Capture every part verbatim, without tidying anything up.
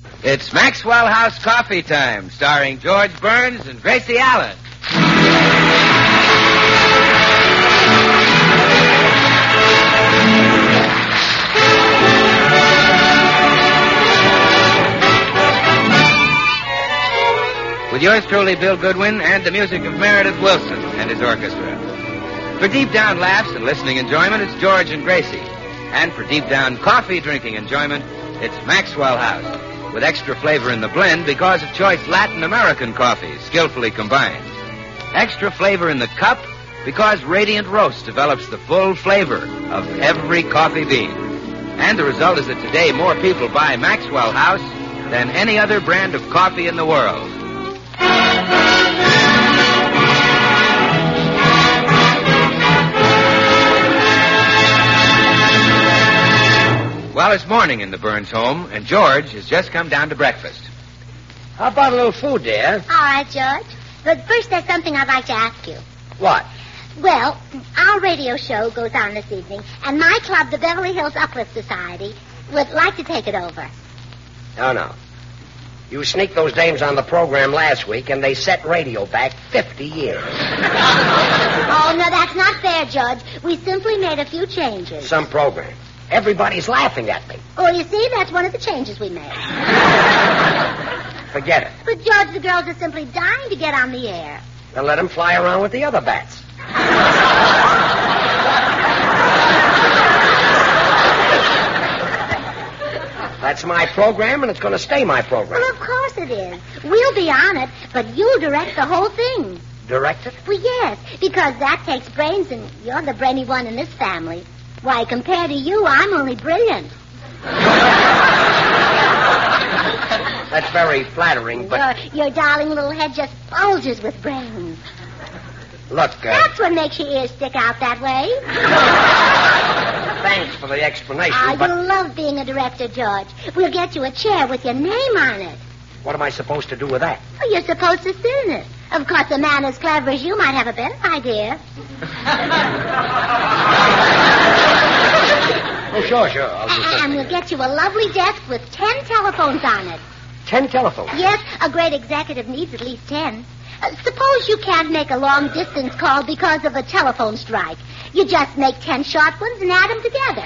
It's Maxwell House Coffee Time, starring George Burns and Gracie Allen. With yours truly, Bill Goodwin, and the music of Meredith Wilson and his orchestra. For deep down laughs and listening enjoyment, it's George and Gracie. And for deep down coffee drinking enjoyment, it's Maxwell House, with extra flavor in the blend because of choice Latin American coffees, skillfully combined. Extra flavor in the cup because Radiant Roast develops the full flavor of every coffee bean. And the result is that today more people buy Maxwell House than any other brand of coffee in the world. Well, it's morning in the Burns home, and George has just come down to breakfast. How about a little food, dear? All right, George. But first, there's something I'd like to ask you. What? Well, our radio show goes on this evening, and my club, the Beverly Hills Uplift Society, would like to take it over. No, no. You sneaked those dames on the program last week, and they set radio back fifty years. Oh, no, that's not fair, George. We simply made a few changes. Some program. Everybody's laughing at me. Oh, you see, that's one of the changes we made. Forget it. But, George, the girls are simply dying to get on the air. Then let them fly around with the other bats. That's my program, and it's going to stay my program. Well, of course it is. We'll be on it, but you'll direct the whole thing. Direct it? Well, yes, because that takes brains, and you're the brainy one in this family. Why, compared to you, I'm only brilliant. That's very flattering, but... Your, your darling little head just bulges with brains. Look, uh... That's what makes your ears stick out that way. Thanks for the explanation, Ah, but... you'll love being a director, George. We'll get you a chair with your name on it. What am I supposed to do with that? Well, you're supposed to sit in it. Of course, a man as clever as you might have a better idea. Oh, sure, sure. I'll do something. And we'll get you a lovely desk with ten telephones on it. Ten telephones? Yes, a great executive needs at least ten. Uh, suppose you can't make a long-distance call because of a telephone strike. You just make ten short ones and add them together.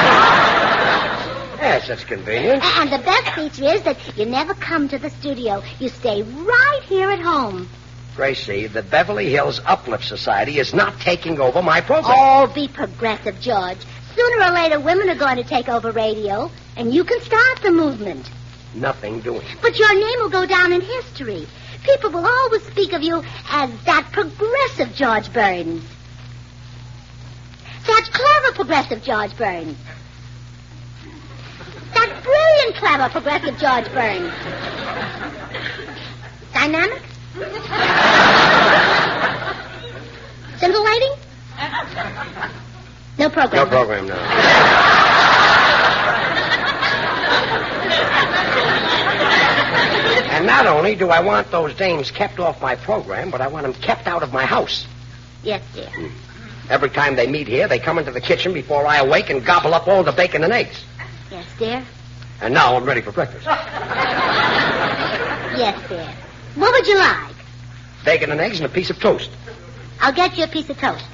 Yes, that's convenient. And the best feature is that you never come to the studio. You stay right here at home. Gracie, the Beverly Hills Uplift Society is not taking over my program. Oh, be progressive, George. Sooner or later, women are going to take over radio, and you can start the movement. Nothing doing. But your name will go down in history. People will always speak of you as that progressive George Burns. That clever progressive George Burns. That brilliant, clever, progressive George Burns. Dynamic? Scintillating? No program. No program, no. And not only do I want those dames kept off my program, but I want them kept out of my house. Yes, dear. Hmm. Every time they meet here, they come into the kitchen before I awake and gobble up all the bacon and eggs. Yes, dear. And now I'm ready for breakfast. Yes, dear. What would you like? Bacon and eggs and a piece of toast. I'll get you a piece of toast.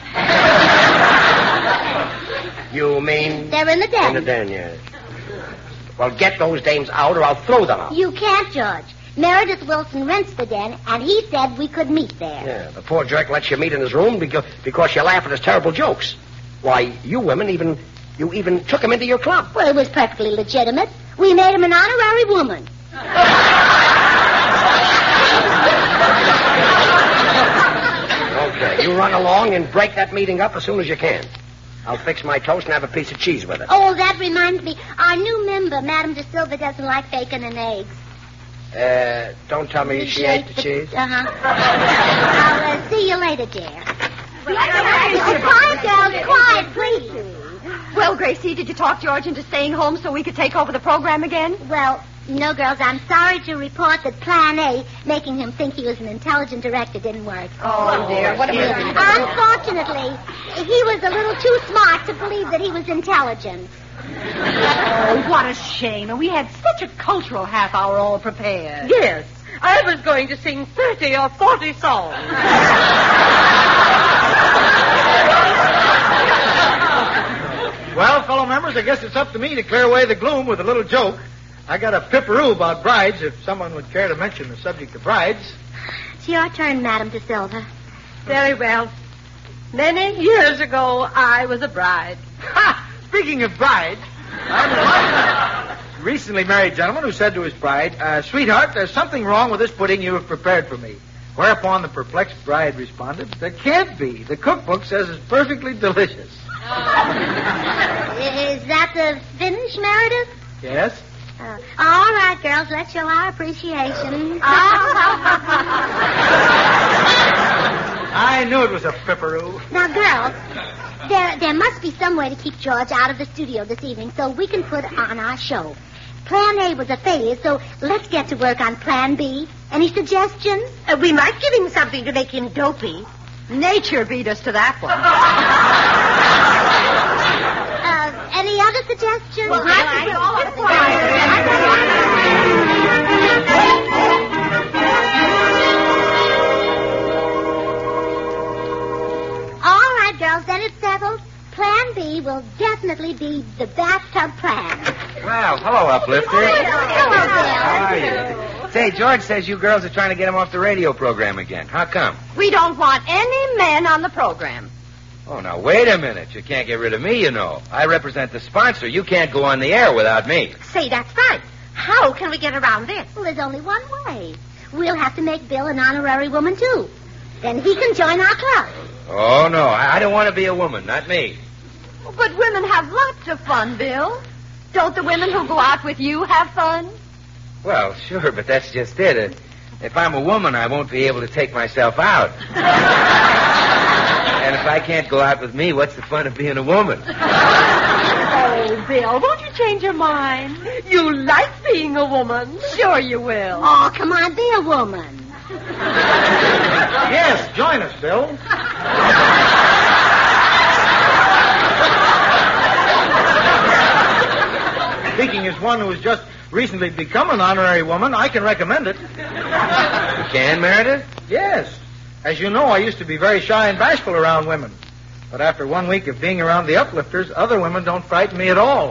You mean? They're in the den. In the den, yes. Well, get those dames out or I'll throw them out. You can't, George. Meredith Wilson rents the den, and he said we could meet there. Yeah, the poor jerk lets you meet in his room because, because you laugh at his terrible jokes. Why, you women even... You even took him into your club. Well, it was perfectly legitimate. We made him an honorary woman. Okay, you run along and break that meeting up as soon as you can. I'll fix my toast and have a piece of cheese with it. Oh, that reminds me. Our new member, Madame De Silva, doesn't like bacon and eggs. Uh, don't tell me she, she ate the, the cheese. Uh-huh. I'll uh, see you later, dear. Oh, quiet, girls. Quiet, please. Well, Gracie, did you talk George into staying home so we could take over the program again? Well, no, girls, I'm sorry to report that Plan A, making him think he was an intelligent director, didn't work. Oh, dear. What a Unfortunately, he was a little too smart to believe that he was intelligent. Oh, what a shame. And we had such a cultural half hour all prepared. Yes. I was going to sing thirty or forty songs. Well, fellow members, I guess it's up to me to clear away the gloom with a little joke. I got a pipperoo about brides, if someone would care to mention the subject of brides. It's your turn, Madam De Silva. Very well. Many years ago, I was a bride. Ha! Speaking of brides, I'm a recently married gentleman who said to his bride, uh, sweetheart, there's something wrong with this pudding you have prepared for me. Whereupon the perplexed bride responded, there can't be. The cookbook says it's perfectly delicious. Is that the finish, Meredith? Yes? Uh, all right, girls, let's show our appreciation. I knew it was a pipperoo. Now, girls, there there must be some way to keep George out of the studio this evening so we can put on our show. Plan A was a failure, so let's get to work on Plan B. Any suggestions? Uh, we might give him something to make him dopey. Nature beat us to that one. Uh, any other suggestions? Well, I think all of All right, girls, then it's settled. Plan B will definitely be the bathtub plan. Well, hello, Uplifter. Hello, How are Bill. you? Say, George says you girls are trying to get him off the radio program again. How come? We don't want any men on the program. Oh, now, wait a minute. You can't get rid of me, you know. I represent the sponsor. You can't go on the air without me. Say, that's right. How can we get around this? Well, there's only one way. We'll have to make Bill an honorary woman, too. Then he can join our club. Oh, no. I, I don't want to be a woman. Not me. But women have lots of fun, Bill. Don't the women who go out with you have fun? Well, sure, but that's just it. Uh, If I'm a woman, I won't be able to take myself out. And if I can't go out with me, what's the fun of being a woman? Oh, Bill, won't you change your mind? You like being a woman. Sure you will. Oh, come on, be a woman. Yes, join us, Bill. Speaking as one who has just recently become an honorary woman, I can recommend it. You can, Meredith? Yes. As you know, I used to be very shy and bashful around women. But after one week of being around the Uplifters, other women don't frighten me at all.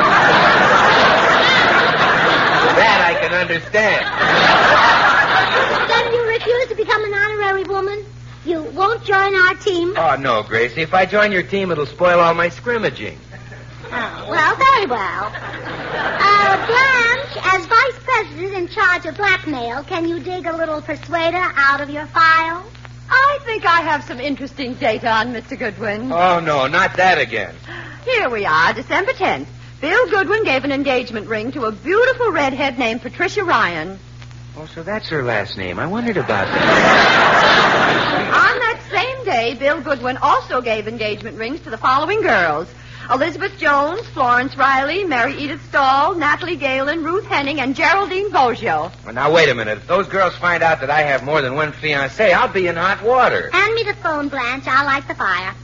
That I can understand. Then you refuse to become an honorary woman? You won't join our team? Oh, no, Gracie. If I join your team, it'll spoil all my scrimmaging. Oh, well, very well. Uh, Blanche, as vice president in charge of blackmail, can you dig a little persuader out of your file? I think I have some interesting data on Mister Goodwin. Oh, no, not that again. Here we are, December tenth. Bill Goodwin gave an engagement ring to a beautiful redhead named Patricia Ryan. Oh, so that's her last name. I wondered about that. On that same day, Bill Goodwin also gave engagement rings to the following girls: Elizabeth Jones, Florence Riley, Mary Edith Stahl, Natalie Galen, Ruth Henning, and Geraldine Boggio. Well, now, wait a minute. If those girls find out that I have more than one fiancé, I'll be in hot water. Hand me the phone, Blanche. I'll light the fire.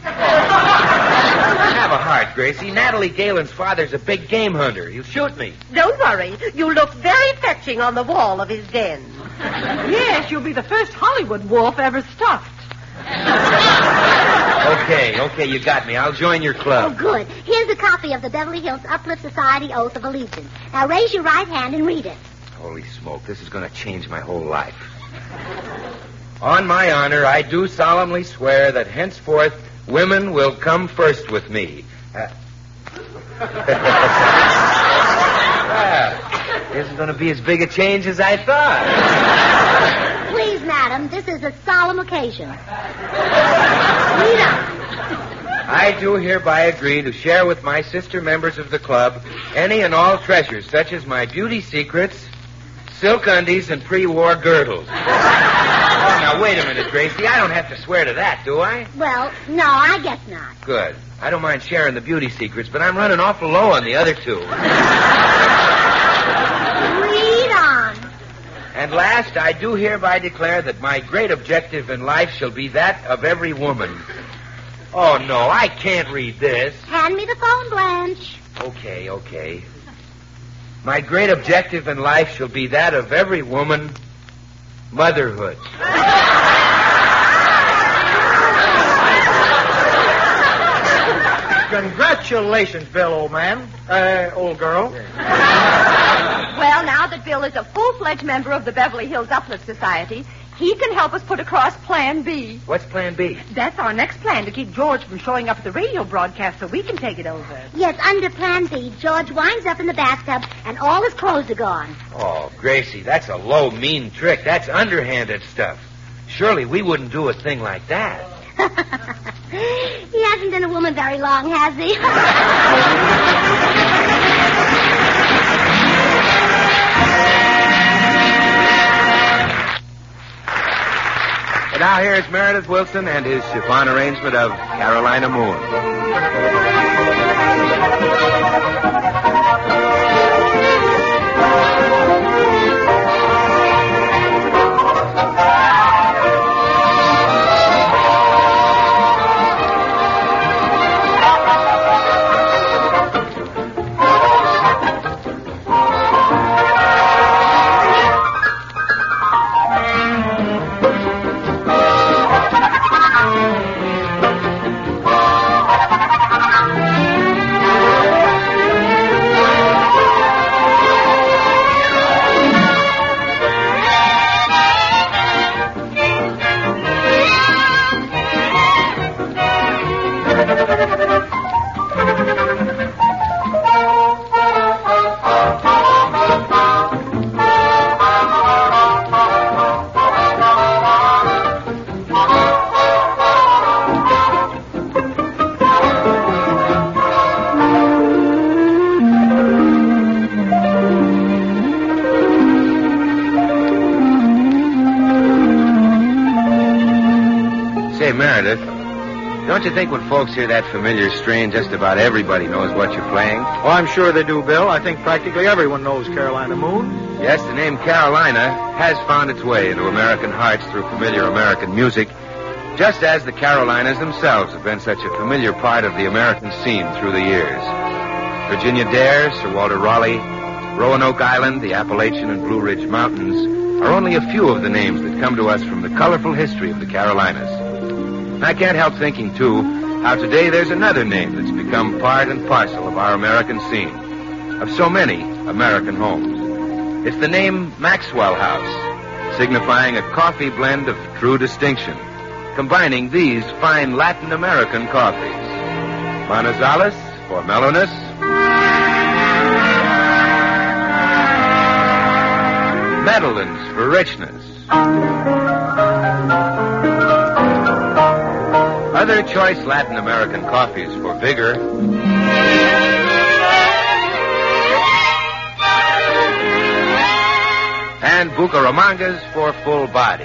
Have a heart, Gracie. Natalie Galen's father's a big game hunter. He'll shoot me. Don't worry. You look very fetching on the wall of his den. Yes, you'll be the first Hollywood wolf ever stuffed. Okay, okay, you got me. I'll join your Oh, club. good. Here's a copy of the Beverly Hills Uplift Society Oath of Allegiance. Now raise your right hand and read it. Holy smoke, this is going to change my whole life. On my honor, I do solemnly swear that henceforth women will come first with me. Uh... Well, this is going to be as big a change as I thought. Please, madam, this is a solemn occasion. Read on. I do hereby agree to share with my sister members of the club any and all treasures, such as my beauty secrets, silk undies, and pre-war girdles. Oh, now, wait a minute, Gracie. I don't have to swear to that, do I? Well, no, I guess not. Good. I don't mind sharing the beauty secrets, but I'm running awful low on the other two. Read on. And last, I do hereby declare that my great objective in life shall be that of every woman. Oh, no, I can't read this. Hand me the phone, Blanche. Okay, okay. My great objective in life shall be that of every woman, motherhood. Congratulations, Bill, old man. Uh, old girl. Well, now that Bill is a full-fledged member of the Beverly Hills Uplift Society, he can help us put across Plan B. What's Plan B? That's our next plan, to keep George from showing up at the radio broadcast so we can take it over. Yes, under Plan B, George winds up in the bathtub and all his clothes are gone. Oh, Gracie, that's a low, mean trick. That's underhanded stuff. Surely we wouldn't do a thing like that. He hasn't been a woman very long, has he? And now here's Meredith Wilson and his chiffon arrangement of Carolina Moon. Meredith, don't you think when folks hear that familiar strain, just about everybody knows what you're playing? Oh, I'm sure they do, Bill. I think practically everyone knows Carolina Moon. Yes, the name Carolina has found its way into American hearts through familiar American music, just as the Carolinas themselves have been such a familiar part of the American scene through the years. Virginia Dare, Sir Walter Raleigh, Roanoke Island, the Appalachian and Blue Ridge Mountains are only a few of the names that come to us from the colorful history of the Carolinas. I can't help thinking, too, how today there's another name that's become part and parcel of our American scene, of so many American homes. It's the name Maxwell House, signifying a coffee blend of true distinction, combining these fine Latin American coffees. Manizales for mellowness. Medellins for richness. Other choice Latin American coffees for vigor. And Bucaramangas for full body.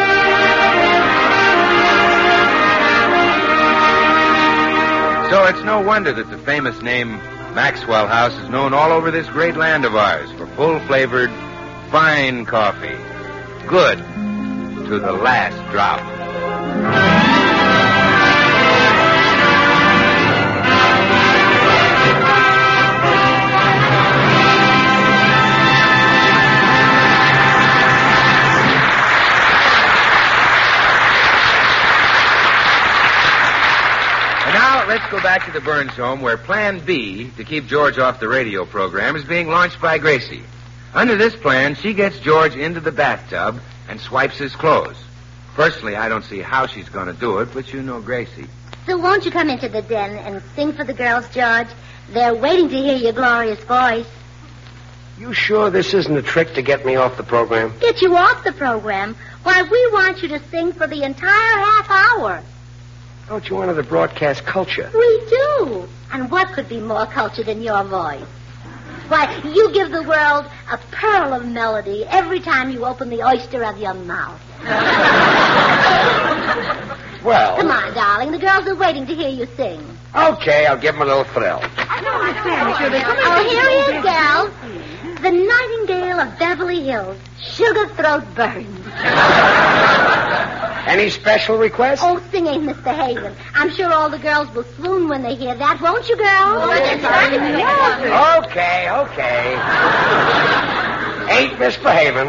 So it's no wonder that the famous name Maxwell House is known all over this great land of ours for full-flavored, fine coffee. Good to the last drop. Let's go back to the Burns home where Plan B, to keep George off the radio program, is being launched by Gracie. Under this plan, she gets George into the bathtub and swipes his clothes. Personally, I don't see how she's going to do it, but you know Gracie. So won't you come into the den and sing for the girls, George? They're waiting to hear your glorious voice. You sure this isn't a trick to get me off the program? Get you off the program? Why, we want you to sing for the entire half hour. Don't you honor the broadcast culture? We do. And what could be more culture than your voice? Why, you give the world a pearl of melody every time you open the oyster of your mouth. Well... Come on, darling. The girls are waiting to hear you sing. Okay, I'll give them a little thrill. Oh, here he is, gals. The Nightingale of Beverly Hills, Sugar Throat Burns. Any special requests? Oh, sing Ain't Misbehavin'. I'm sure all the girls will swoon when they hear that, won't you, girls? Okay, okay. Ain't misbehaving.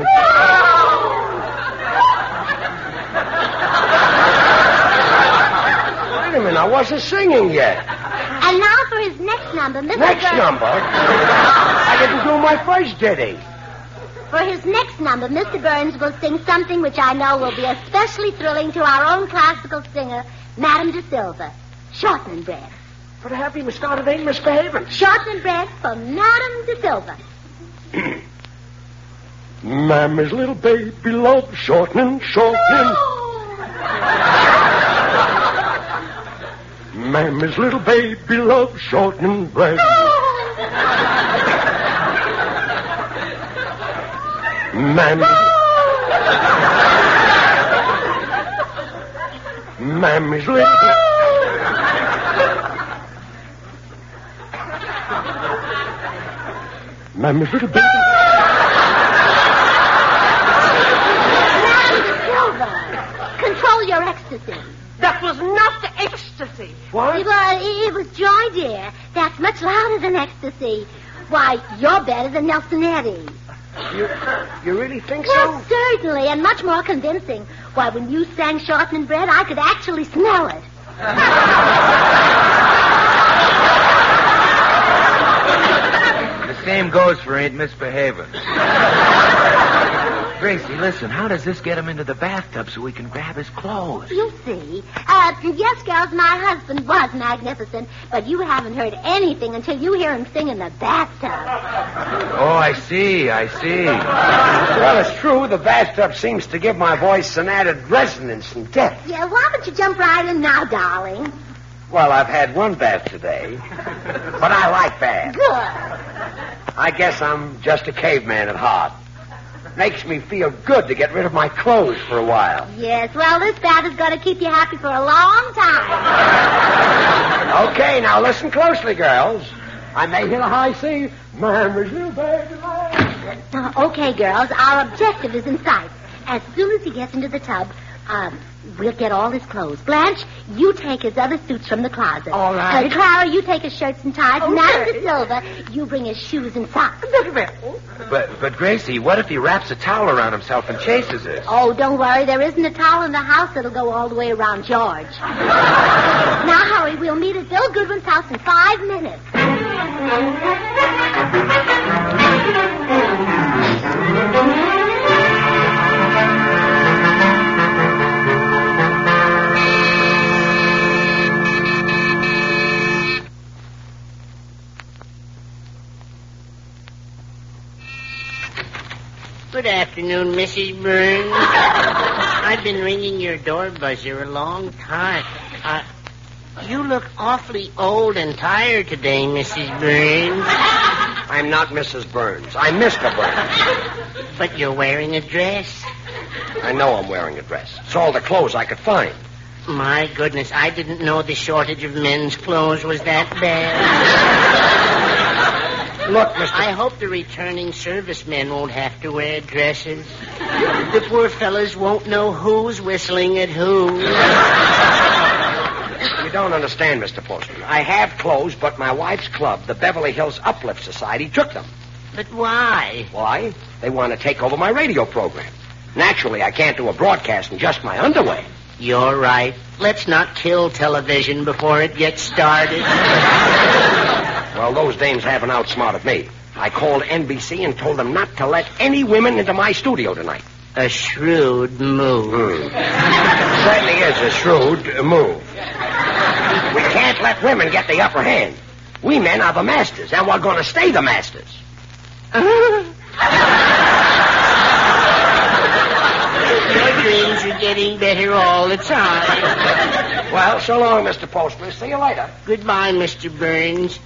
Wait a minute, I wasn't singing yet. And now for his next number, Mister Next Burns. number? I didn't do my first ditty. For his next number, Mister Burns will sing something which I know will be especially thrilling to our own classical singer, Madame de Silva. Shortening bread. For the happy start, it ain't misbehaving. Shortening bread for Madame de Silva. Mammy's little baby love shortening, shortening. Mammy's little baby love shortening bread. Mammy. Mammy's little. Mammy's little baby. Madame de Silva, control your ecstasy. That was not ecstasy. What? It was, it was joy, dear. That's much louder than ecstasy. Why, you're better than Nelson Eddy. You, you really think Well, so? certainly, and much more convincing. Why, when you sang Shortening Bread, I could actually smell it. The same goes for Ain't Misbehaving. Gracie, listen, how does this get him into the bathtub so we can grab his clothes? You'll see. Uh, yes, girls, my husband was magnificent, but you haven't heard anything until you hear him sing in the bathtub. Oh, I see, I see. Well, it's true. The bathtub seems to give my voice an added resonance and depth. Yeah, why don't you jump right in now, darling? Well, I've had one bath today, but I like baths. Good. I guess I'm just a caveman at heart. Makes me feel good to get rid of my clothes for a while. Yes, well, this bath is going to keep you happy for a long time. Okay, now listen closely, girls. I may hit a high C. Mammy's little baby. Uh, okay, girls, our objective is in sight. As soon as he gets into the tub, um, we'll get all his clothes. Blanche, you take his other suits from the closet. All right. Uh, Clara, you take his shirts and ties. Okay. Madame de Silva, you bring his shoes and socks. Very well. But, but Gracie, what if he wraps a towel around himself and chases us? Oh, don't worry. There isn't a towel in the house that'll go all the way around George. Now, hurry. We'll meet at Bill Goodwin's house in five minutes. Good afternoon, Missus Burns. I've been ringing your door buzzer a long time. Uh, you look awfully old and tired today, Missus Burns. I'm not Missus Burns. I'm Mister Burns. But you're wearing a dress. I know I'm wearing a dress. It's all the clothes I could find. My goodness, I didn't know the shortage of men's clothes was that bad. Look, Mister I hope the returning servicemen won't have to wear dresses. The poor fellas won't know who's whistling at who. You don't understand, Mister Postman. I have clothes, but my wife's club, the Beverly Hills Uplift Society, took them. But why? Why? They want to take over my radio program. Naturally, I can't do a broadcast in just my underwear. You're right. Let's not kill television before it gets started. Well, those dames haven't outsmarted me. I called N B C and told them not to let any women into my studio tonight. A shrewd move. Hmm. Certainly is a shrewd move. We can't let women get the upper hand. We men are the masters, and we're going to stay the masters. Your dreams are getting better all the time. Well, so long, Mister Postman. See you later. Goodbye, Mister Burns.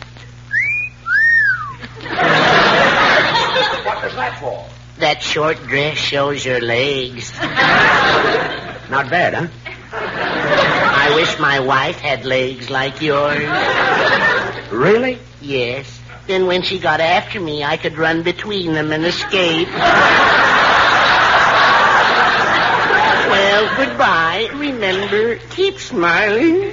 What was that for? That short dress shows your legs. Not bad, huh? I wish my wife had legs like yours. Really? Yes. Then when she got after me, I could run between them and escape. Well, goodbye. Remember, keep smiling.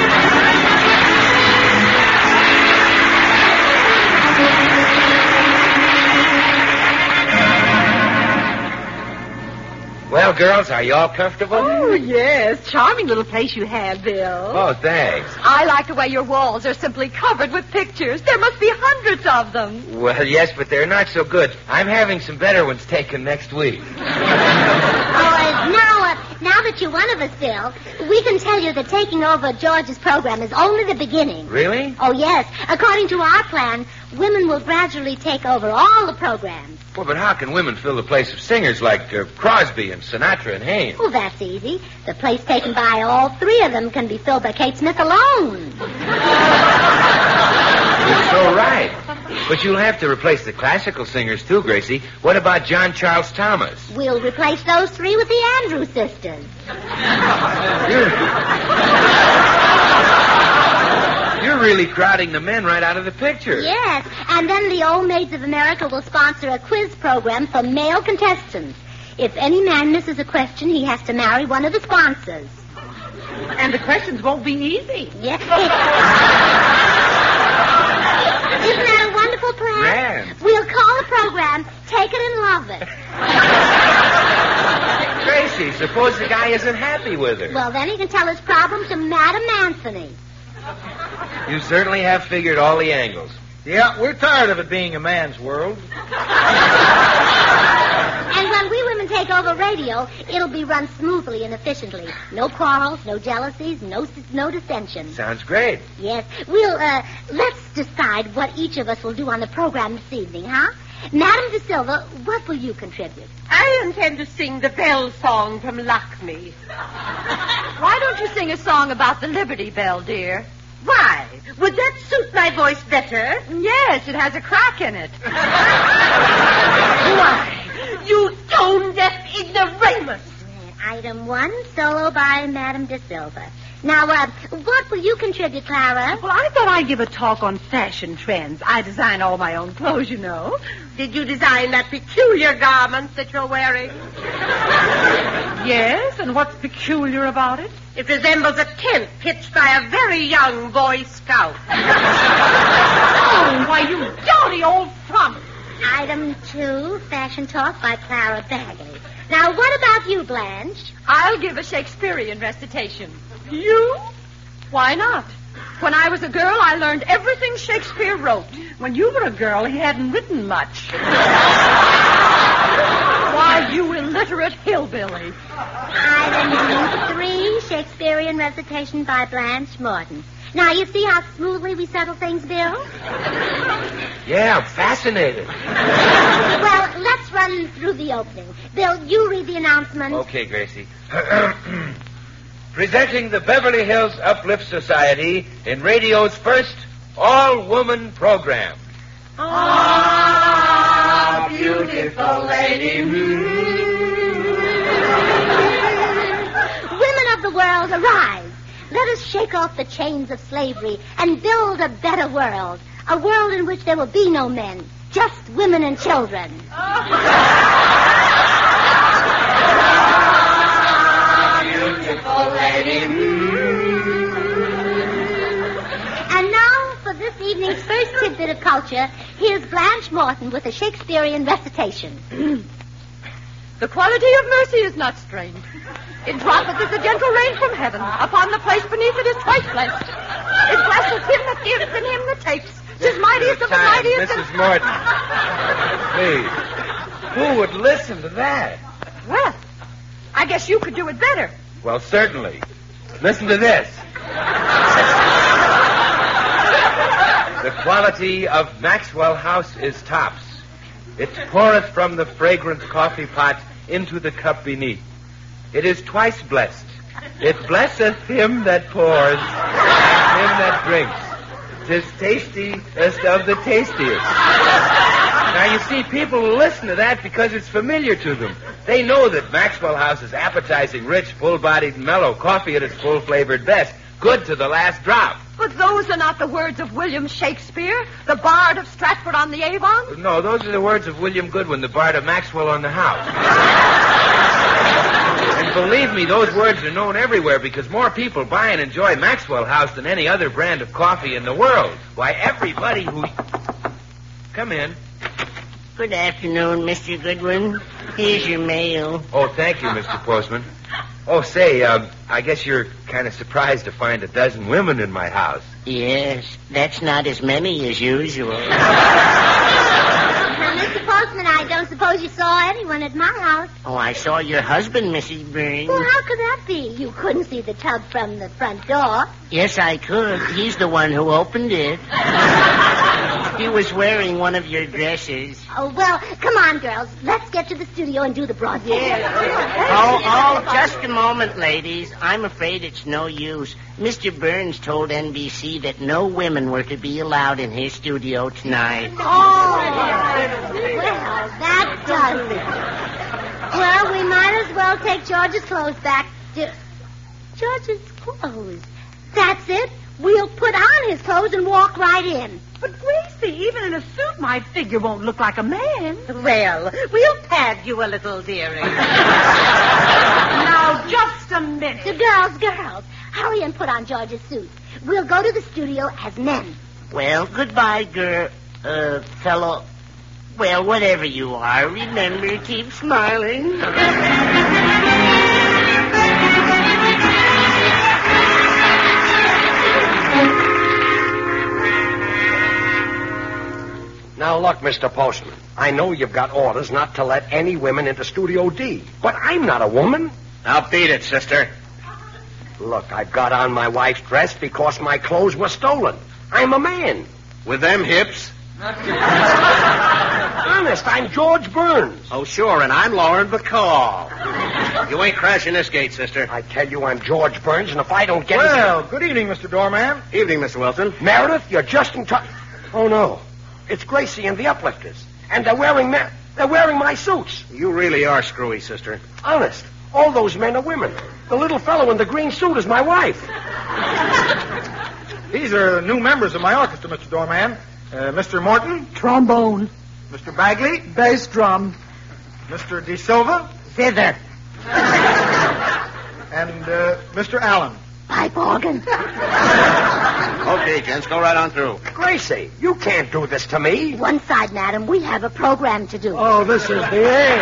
Well, girls, are you all comfortable? Oh, yes. Charming little place you have, Bill. Oh, thanks. I like the way your walls are simply covered with pictures. There must be hundreds of them. Well, yes, but they're not so good. I'm having some better ones taken next week. Oh, uh, now, uh, now that you're one of us, Bill, we can tell you that taking over George's program is only the beginning. Really? Oh, yes. According to our plan, women will gradually take over all the programs. Well, but how can women fill the place of singers like uh, Crosby and Sinatra and Haynes? Well, that's easy. The place taken by all three of them can be filled by Kate Smith alone. You're so right. But you'll have to replace the classical singers, too, Gracie. What about John Charles Thomas? We'll replace those three with the Andrews sisters. You're... You're really crowding the men right out of the picture. Yes, and then the Old Maids of America will sponsor a quiz program for male contestants. If any man misses a question, he has to marry one of the sponsors. And the questions won't be easy. Yeah. Isn't that a wonderful plan? Grand. We'll call the program Take It and Love It. Gracie, suppose the guy isn't happy with her. Well, then he can tell his problem to Madam Anthony. You certainly have figured all the angles. Yeah, we're tired of it being a man's world. And when we women take over radio, it'll be run smoothly and efficiently. No quarrels, no jealousies, no no dissension. Sounds great. Yes. We'll, uh, let's decide what each of us will do on the program this evening, huh? Madam De Silva, what will you contribute? I intend to sing the Bell song from Lakme. Why don't you sing a song about the Liberty Bell, dear? Why? Would that suit my voice better? Yes, it has a crack in it. Why? You tone-deaf ignoramus. Item one, solo by Madam De Silva. Now, uh, what will you contribute, Clara? Well, I thought I'd give a talk on fashion trends. I design all my own clothes, you know. Did you design that peculiar garment that you're wearing? Yes, and what's peculiar about it? It resembles a tent pitched by a very young Boy Scout. Oh, why, you dowdy old frump. Item two, fashion talk by Clara Bagley. Now, what about you, Blanche? I'll give a Shakespearean recitation. You? Why not? When I was a girl, I learned everything Shakespeare wrote. When you were a girl, he hadn't written much. Why, you illiterate hillbilly. Item three, Shakespearean recitation by Blanche Morton. Now, you see how smoothly we settle things, Bill? Yeah, I'm fascinated. Well, let's run through the opening. Bill, you read the announcement. Okay, Gracie. Presenting the Beverly Hills Uplift Society in radio's first all-woman program. Ah, beautiful lady. Women of the world, arise. Let us shake off the chains of slavery and build a better world. A world in which there will be no men, just women and children. Beautiful lady. And now, for this evening's first tidbit of culture, here's Blanche Morton with a Shakespearean recitation. The quality of mercy is not strained. It droppeth as a gentle rain from heaven. Upon the place beneath it is twice blessed. It blesseth him that gives and him that takes. Tis mightiest of the Time, mightiest. Missus Morton. Please. Who would listen to that? Well, I guess you could do it better. Well, certainly. Listen to this. The quality of Maxwell House is tops. It poureth from the fragrant coffee pot into the cup beneath. It is twice blessed. It blesseth him that pours, him that drinks. 'Tis tastiest of the tastiest. Now, you see, people will listen to that because it's familiar to them. They know that Maxwell House is appetizing, rich, full-bodied, mellow coffee at its full-flavored best. Good to the last drop. But those are not the words of William Shakespeare, the bard of Stratford-on-the-Avon. No, those are the words of William Goodwin, the bard of Maxwell on the House. And And believe me, those words are known everywhere because more people buy and enjoy Maxwell House than any other brand of coffee in the world. Why, everybody who... Come in. Good afternoon, Mister Goodwin. Here's your mail. Oh, thank you, Mister Postman. Oh, say, uh, I guess you're kind of surprised to find a dozen women in my house. Yes, that's not as many as usual. Now, Mister Postman, I don't suppose you saw anyone at my house. Oh, I saw your husband, Missus Burns. Well, how could that be? You couldn't see the tub from the front door. Yes, I could. He's the one who opened it. He was wearing one of your dresses. Oh, well, come on, girls. Let's get to the studio and do the broadcast. Oh, oh, just a moment, ladies. I'm afraid it's no use. Mister Burns told N B C that no women were to be allowed in his studio tonight. Oh, well, that does it. Well, we might as well take George's clothes back. To... George's clothes? That's it. We'll put on his clothes and walk right in. But, Gracie, even in a suit, my figure won't look like a man. Well, we'll pad you a little, dearie. Now, just a minute. The girls, girls, hurry and put on George's suit. We'll go to the studio as men. Well, goodbye, girl, uh, fellow. Well, whatever you are, remember, keep smiling. Now, look, Mister Postman, I know you've got orders not to let any women into Studio D, but I'm not a woman. Now, beat it, sister. Look, I've got on my wife's dress because my clothes were stolen. I'm a man. With them hips? Honest, I'm George Burns. Oh, sure, and I'm Lauren Bacall. You ain't crashing this gate, sister. I tell you, I'm George Burns, and if I don't get... Well, good evening, Mister Doorman. Evening, Mister Wilson. Meredith, you're just in time... Oh, no. It's Gracie and the Uplifters. And they're wearing ma- they're wearing my suits. You really are screwy, sister. Honest. All those men are women. The little fellow in the green suit is my wife. These are new members of my orchestra, Mister Doorman. Uh, Mister Morton. Trombone. Mister Bagley. Bass drum. Mister De Silva. Zither. And uh, Mister Allen. Pipe organ. Okay, gents, go right on through. Gracie, you can't do this to me. One side, madam. We have a program to do. Oh, this is the end.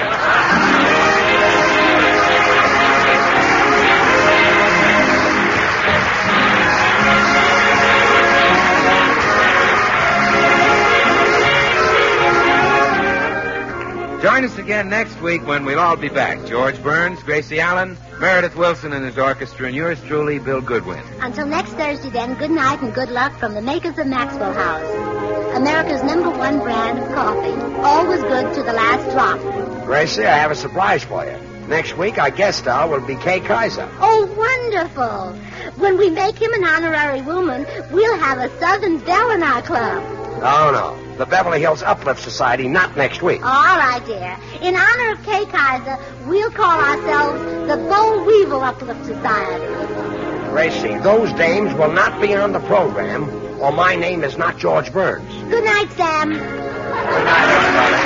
Join us again next week when we'll all be back. George Burns, Gracie Allen, Meredith Wilson and his orchestra, and yours truly, Bill Goodwin. Until next Thursday, then, good night and good luck from the makers of Maxwell House. America's number one brand of coffee. Always good to the last drop. Gracie, I have a surprise for you. Next week, our guest star will be Kay Kaiser. Oh, wonderful. When we make him an honorary woman, we'll have a Southern Belle in our club. Oh, no. The Beverly Hills Uplift Society, not next week. All right, dear. In honor of Kay Kaiser, we'll call ourselves the Bo Weevil Uplift Society. Gracie, those dames will not be on the program, or my name is not George Burns. Good night, Sam. Good night, everybody.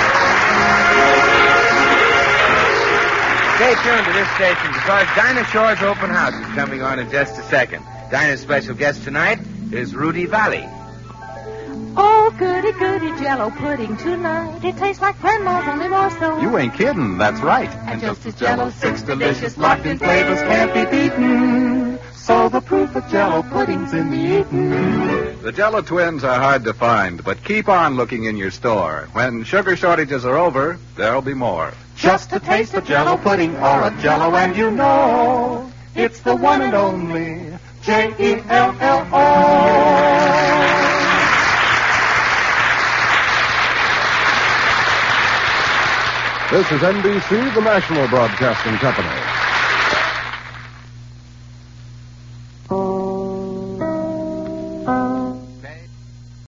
Stay tuned to this station because Dinah Shore's open house is coming on in just a second. Dinah's special guest tonight is Rudy Valley. Oh, goody, goody Jell-O pudding tonight. It tastes like grandma's only more so. You ain't kidding, that's right. And just as Jell-O, six delicious locked-in flavors can't be beaten. So the proof of Jell-O pudding's in the eating. The Jell-O twins are hard to find, but keep on looking in your store. When sugar shortages are over, there'll be more. Just a taste of Jell-O pudding or a Jell-O and you know it's the one and only J E L L O. This is N B C, the national broadcasting company.